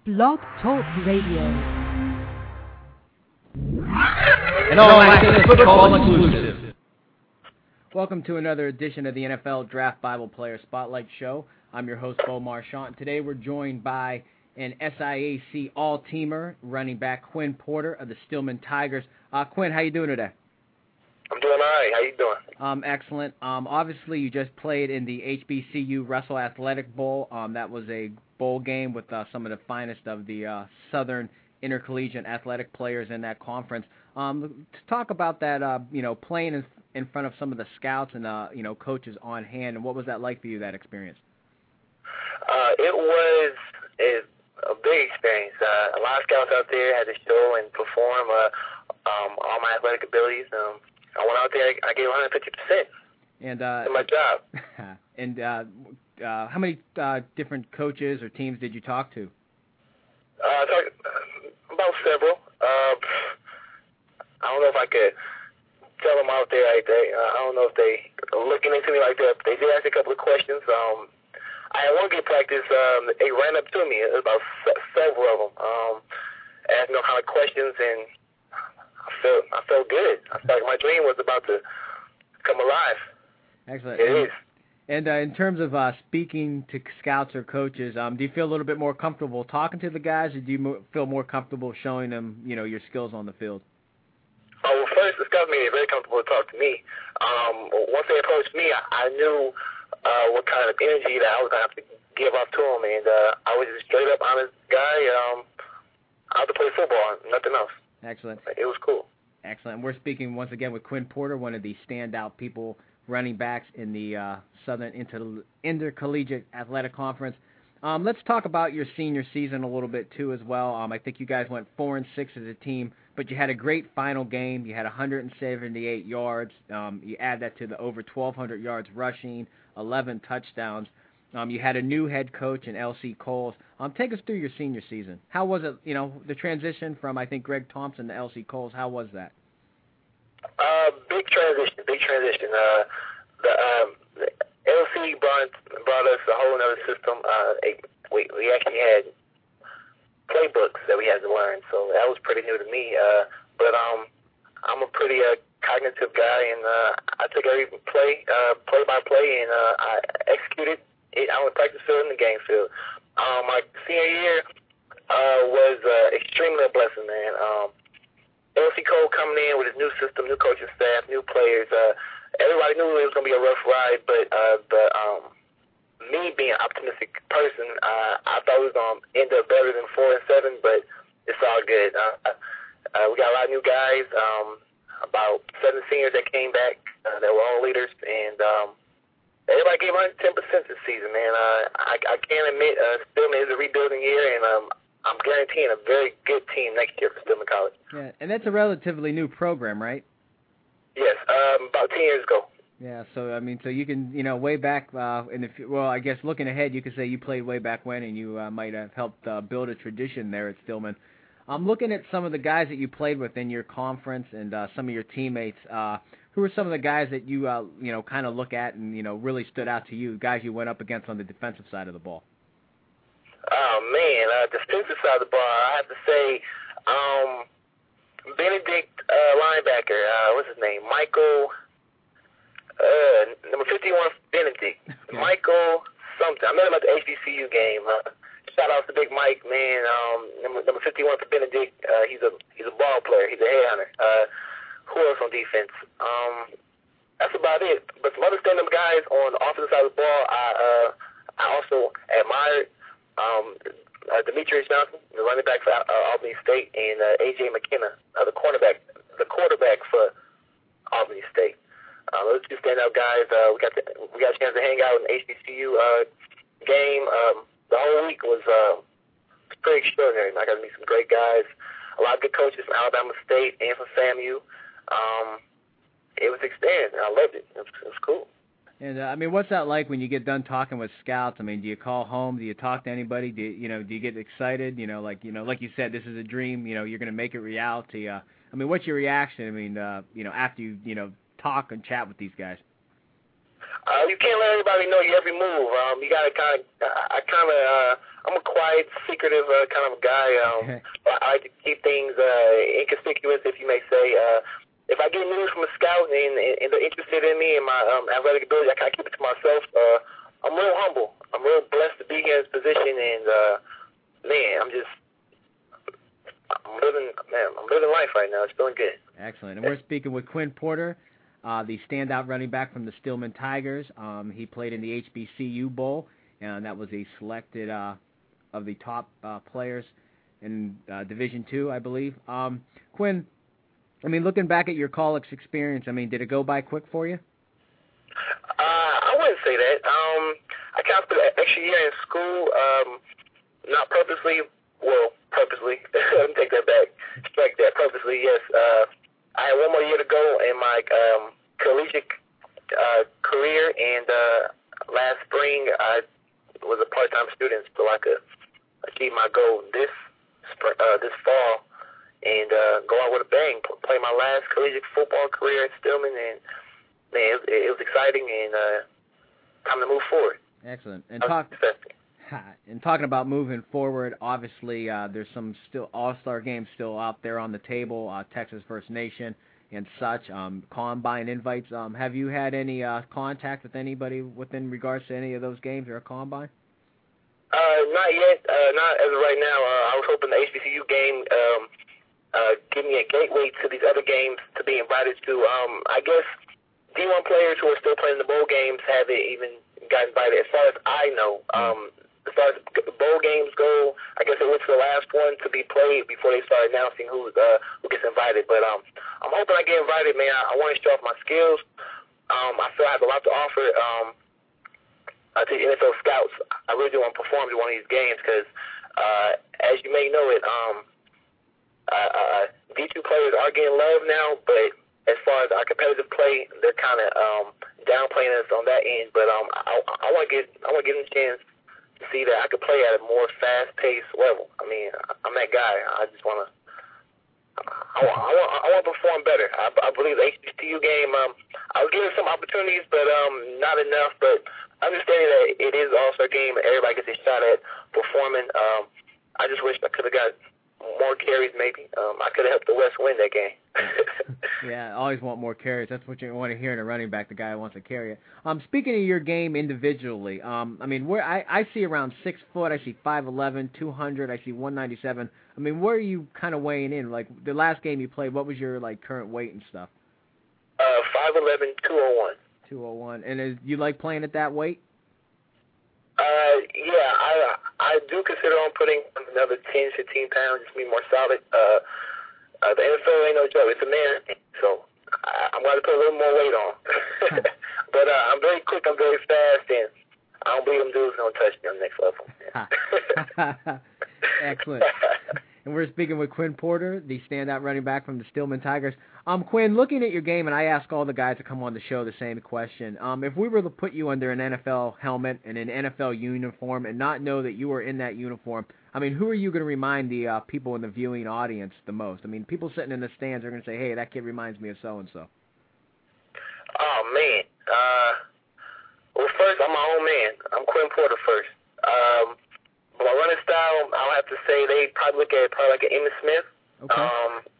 Blog Talk Radio. And all access football exclusive. Welcome to another edition of the NFL Draft Bible Player Spotlight Show. I'm your host, Bo Marchant. Today we're joined by an SIAC All-Teamer, running back Quinn Porter of the Stillman Tigers. Quinn, how you doing today? I'm doing all right. How you doing? Excellent. Obviously, you just played in the HBCU Russell Athletic Bowl. That was a bowl game with some of the finest of the Southern Intercollegiate Athletic players in that conference. To talk about that, playing in front of some of the scouts and coaches on hand, and what was that like for you, that experience? It was a big experience. A lot of scouts out there had to show and perform all my athletic abilities. I went out there, I gave 150% and in my job. And how many different coaches or teams did you talk to? About several. I don't know if I could tell them out there like that. I don't know if they are looking into me like that. They did ask a couple of questions. I had one good practice. They ran up to me. It was about several of them. Asked me all kind of questions, and I felt good. I felt like my dream was about to come alive. Excellent. It is. And in terms of speaking to scouts or coaches, do you feel a little bit more comfortable talking to the guys, or do you feel more comfortable showing them, your skills on the field? Well, first, the scouts made it very comfortable to talk to me. Once they approached me, I knew what kind of energy that I was going to have to give up to them, and I was just straight up honest guy out to play football, nothing else. Excellent. It was cool. Excellent. We're speaking once again with Quinn Porter, one of the standout people, running backs in the Southern Intercollegiate Athletic Conference. Let's talk about your senior season a little bit too as well. I think you guys went 4-6 as a team, but you had a great final game. You had 178 yards. You add that to the over 1,200 yards rushing, 11 touchdowns. You had a new head coach in L.C. Coles. Take us through your senior season. How was it, the transition from, I think, Greg Thompson to L.C. Coles? How was that? Big transition. The LC brought us a whole other system. We actually had playbooks that we had to learn, so that was pretty new to me. But I'm a pretty cognitive guy, and I took every play by play, and I executed it on the practice field and the game field. My senior year was extremely a blessing, man. L.C. Cole coming in with his new system, new coaching staff, new players. Everybody knew it was going to be a rough ride, but me being an optimistic person, I thought we was going to end up better than 4-7, but it's all good. We got a lot of new guys, about 7 seniors that came back that were all leaders, and everybody gave 110% this season, man. I can't admit Stillman is a rebuilding year, and I'm guaranteeing a very good team next year for Stillman College. Yeah, and that's a relatively new program, right? Yes, about 10 years ago. Yeah, so you can, way back I guess looking ahead, you could say you played way back when, and you might have helped build a tradition there at Stillman. I'm looking at some of the guys that you played with in your conference and some of your teammates. Who are some of the guys that you, kind of look at and, really stood out to you, guys you went up against on the defensive side of the ball? Oh, man, defensive side of the ball, I have to say Benedict linebacker, what's his name? Michael, number 51 Benedict. Okay. Michael something. I met him at the HBCU game. Shout out to Big Mike, man. Number 51 for Benedict. He's a ball player. He's a headhunter. Who else on defense? That's about it. But some other stand-up guys on the offensive side of the ball, I also admired Demetrius Johnson, the running back for Albany State, and A.J. McKenna, the quarterback for Albany State. Those two stand-up guys. We got a chance to hang out in the HBCU game. The whole week was pretty extraordinary. I got to meet some great guys, a lot of good coaches from Alabama State and from FAMU. It was experience, and I loved it. It was cool. And what's that like when you get done talking with scouts? Do you call home? Do you talk to anybody? Do you get excited? Like you said, this is a dream. You're going to make it reality. What's your reaction? After you talk and chat with these guys. You can't let everybody know your every move. You gotta I'm a quiet, secretive kind of guy. Okay. I like to keep things inconspicuous, if you may say. If I get news from a scout and they're interested in me and my athletic ability, I keep it to myself. I'm real humble. I'm real blessed to be here in this position, and I'm living life right now. It's feeling good. Excellent. And we're speaking with Quinn Porter, the standout running back from the Stillman Tigers. He played in the HBCU Bowl, and that was a selected of the top players in Division II, I believe. Quinn, I mean, looking back at your college experience, I mean, did it go by quick for you? I wouldn't say that. I kind of spent an extra year in school, not purposely. Well, purposely. Let me take that back. Strike that. Purposely, yes. I had one more year to go in my collegiate career, and last spring I was a part-time student so I could achieve my goal this fall and go out with a bang, play my last collegiate football career at Stillman, and man, it was exciting and time to move forward. Excellent. And talking about moving forward, obviously there's some still all-star games still out there on the table, Texas First Nation and such, combine invites. Have you had any contact with anybody within regards to any of those games or a combine? Not yet. Not as of right now. I was hoping the HBCU game give me a gateway to these other games to be invited to. I guess D1 players who are still playing the bowl games haven't even got invited. As far as I know, as far as bowl games go, I guess it was the last one to be played before they start announcing who gets invited. But I'm hoping I get invited, man. I want to show off my skills. I feel I have a lot to offer to NFL scouts. I really do want to perform in one of these games because, as you may know it, D2 players are getting love now, but as far as our competitive play, they're kind of downplaying us on that end. But I want to give them a chance to see that I could play at a more fast-paced level. I mean, I'm that guy. I just want to. I want to perform better. I believe the HBCU game. I was given some opportunities, but not enough. But understanding that it is an all-star game and everybody gets a shot at performing. I just wish I could have got more carries, maybe. I could have helped the West win that game. Yeah, I always want more carries. That's what you want to hear in a running back, the guy who wants to carry it. Speaking of your game individually, I mean, where I see around 6 foot, I see 5'11", 200, I see 197. I mean, where are you kind of weighing in? Like, the last game you played, what was your, like, current weight and stuff? 5'11", 201. 201. And you like playing at that weight? Yeah, I do consider on putting another 10, 15 pounds, just to be more solid. The NFL ain't no joke. It's a man, so I'm going to put a little more weight on. But I'm very quick, I'm very fast, and I don't believe them dudes going to touch me on the next level. Excellent. And we're speaking with Quinn Porter, the standout running back from the Stillman Tigers. Quinn, looking at your game, and I ask all the guys that come on the show the same question. If we were to put you under an NFL helmet and an NFL uniform and not know that you were in that uniform, I mean, who are you going to remind the people in the viewing audience the most? I mean, people sitting in the stands are going to say, hey, that kid reminds me of so-and-so. Oh, man. Well, first, I'm my own man. I'm Quinn Porter first. My running style, I'll have to say they probably look at it like an Emmitt Smith. Okay.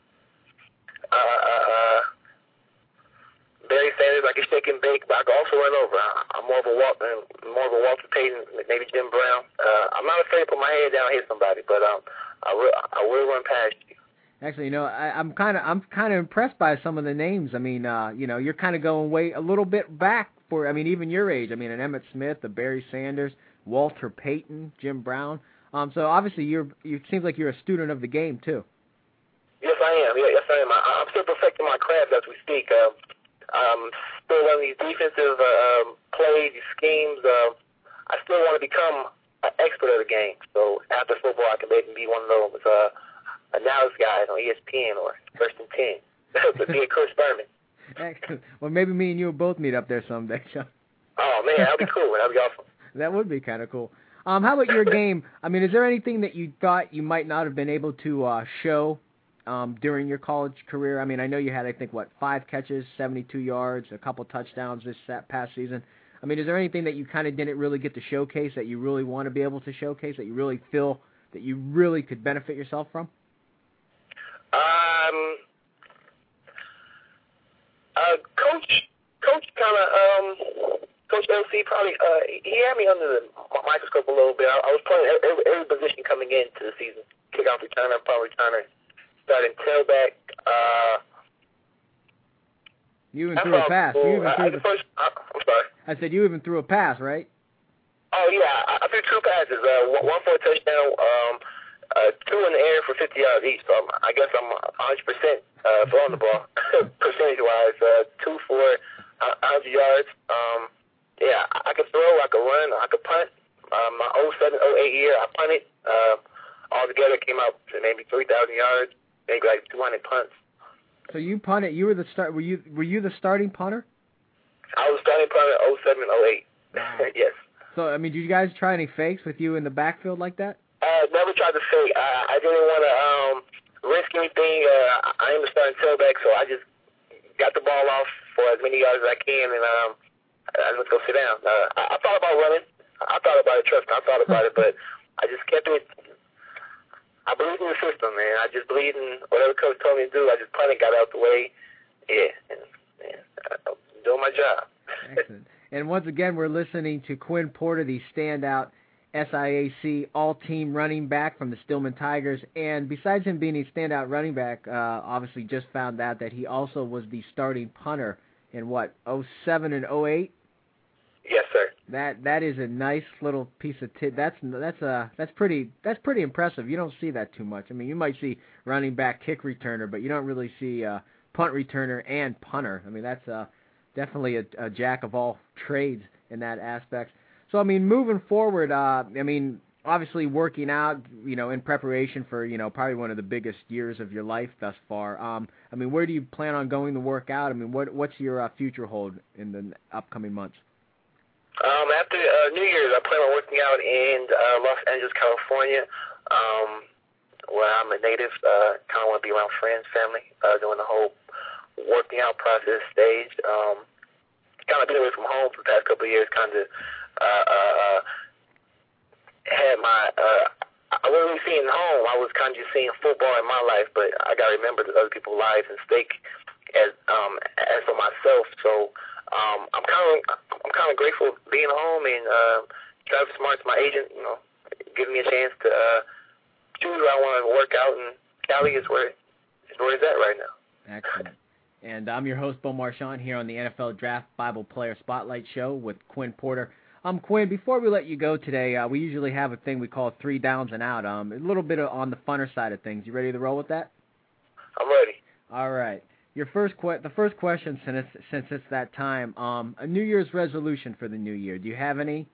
Barry Sanders, I can shake and bake, but I can also run over. I'm more of a Walter Payton, maybe Jim Brown. I'm not afraid to put my head down and hit somebody, but I will run past you. Actually, you know, I'm kind of impressed by some of the names. I mean, you know, you're kind of going way a little bit back for, I mean, even your age. I mean, an Emmitt Smith, a Barry Sanders, Walter Payton, Jim Brown. So obviously, it seems like you're a student of the game too. Yes, I am. Yes, I am. I'm still perfecting my craft as we speak. I'm still learning these defensive plays, these schemes. I still want to become an expert of the game. So after football, I can maybe be one of those analysis guys on ESPN or First and 10. To be a Chris Berman. Excellent. Well, maybe me and you will both meet up there someday, Sean. Oh, man, that'd be cool. That'd be awesome. That would be kind of cool. How about your game? I mean, is there anything that you thought you might not have been able to show during your college career? I mean, I know you had, I think, 5 catches, 72 yards, a couple touchdowns this past season. I mean, is there anything that you kind of didn't really get to showcase that you really want to be able to showcase, that you really feel that you really could benefit yourself from? Coach LC probably, he had me under the microscope a little bit. I was playing every position coming into the season. Kickoff returner, punt returner, starting tailback. You even threw a pass. I'm sorry. I said you even threw a pass, right? Oh, yeah. I threw 2 passes, one for a touchdown, 2 in the air for 50 yards each. So I guess I'm 100% throwing the ball, percentage-wise. 2 for 100 yards. Yeah, I could throw, I could run, I could punt. My 07, 08 year, I punted. Altogether, came out to maybe 3,000 yards, maybe like 200 punts. So you punted. You were the start. Were you the starting punter? I was starting punter 07, 08. Yes. So I mean, did you guys try any fakes with you in the backfield like that? Never tried to fake. I didn't want to risk anything. I am a starting tailback, so I just got the ball off for as many yards as I can, and I just go sit down. I thought about running. I thought about it. Trust me, I thought about it, but I just kept it. I believe in the system, man. I just believe in whatever coach told me to do. I just punted, got out the way. Yeah, I'm doing my job. Excellent. And once again, we're listening to Quinn Porter, the standout SIAC all-team running back from the Stillman Tigers. And besides him being a standout running back, obviously just found out that he also was the starting punter in, 07 and 08? Yes, sir. That is a nice little piece of that's pretty impressive. You don't see that too much. I mean, you might see running back, kick returner, but you don't really see punt returner and punter. I mean, that's definitely a jack of all trades in that aspect. So I mean, moving forward, I mean, obviously working out, in preparation for probably one of the biggest years of your life thus far. I mean, where do you plan on going to work out? I mean, what's your future hold in the upcoming months? After New Year's, I plan on working out in Los Angeles, California, where I'm a native. Kind of want to be around friends, family, doing the whole working out process stage. Kind of been away from home for the past couple of years. Kind of had my. I wasn't really seeing home. I was kind of just seeing football in my life, but I got to remember the other people's lives and stake as for myself. So. I'm kind of grateful being home, and Travis Smart's my agent, giving me a chance to choose where I want to work out, and Cali is where it's at right now. Excellent. And I'm your host, Bo Marchand, here on the NFL Draft Bible Player Spotlight Show with Quinn Porter. Quinn, before we let you go today, we usually have a thing we call 3 downs and out, a little bit on the funner side of things. You ready to roll with that? I'm ready. All right. The first question, since it's that time, a New Year's resolution for the new year. Do you have any?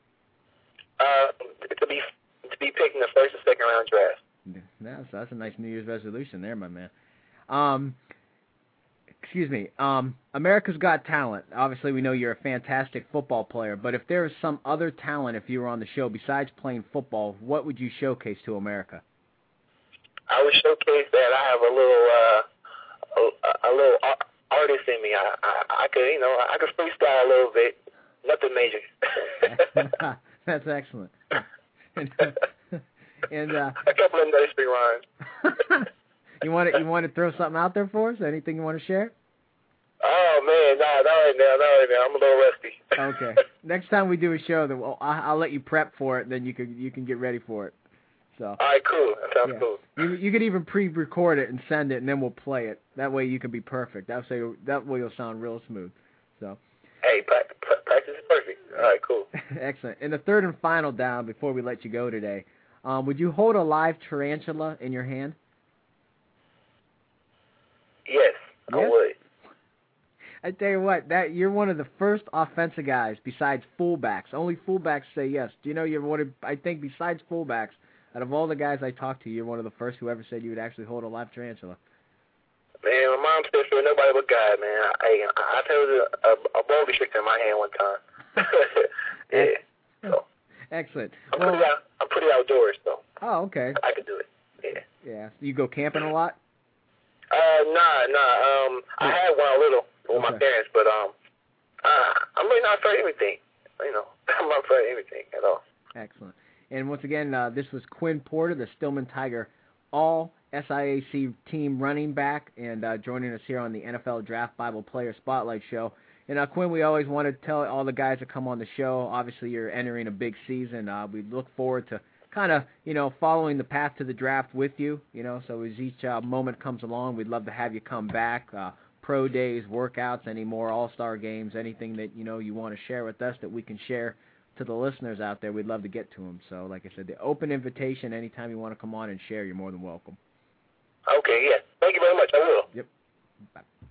To be picked in the first or second round draft. That's a nice New Year's resolution there, my man. Excuse me. America's Got Talent. Obviously, we know you're a fantastic football player, but if there was some other talent, if you were on the show besides playing football, what would you showcase to America? I would showcase that I have a little artist in me. I could freestyle a little bit. Nothing major. That's excellent. And a couple of nursery rhymes. You want to throw something out there for us? Anything you want to share? Oh man, not right now. I'm a little rusty. Okay. Next time we do a show, then I'll let you prep for it. Then you can get ready for it. So. All right, cool. That sounds cool. You could even pre-record it and send it, and then we'll play it. That way you can be perfect. That way you'll sound real smooth. So. Hey, practice is perfect. All right, cool. Excellent. And the third and final down before we let you go today, would you hold a live tarantula in your hand? Yes, I would. I tell you what, you're one of the first offensive guys besides fullbacks. Only fullbacks say yes. Do you know you're one of, I think besides fullbacks, out of all the guys I talked to, you're one of the first who ever said you would actually hold a live tarantula. Man, my mom said for nobody but God, man. I held a ball restrictor in my hand one time. Yeah. So. Excellent. I'm pretty outdoors, so. Oh, okay. I can do it. Yeah. Yeah. You go camping a lot? Nah. I had one little with my parents, but I I'm really not afraid of anything. You know, I'm not afraid of anything at all. Excellent. And once again, this was Quinn Porter, the Stillman Tiger All-SIAC team running back, and joining us here on the NFL Draft Bible Player Spotlight Show. And Quinn, we always want to tell all the guys that come on the show, obviously you're entering a big season. We look forward to kind of, you know, following the path to the draft with you, you know, so as each moment comes along, we'd love to have you come back. Pro days, workouts, any more all-star games, anything that, you know, you want to share with us that we can share to the listeners out there, we'd love to get to them. So, like I said, the open invitation, anytime you want to come on and share, you're more than welcome. Okay, yeah. Thank you very much. I will. Yep. Bye.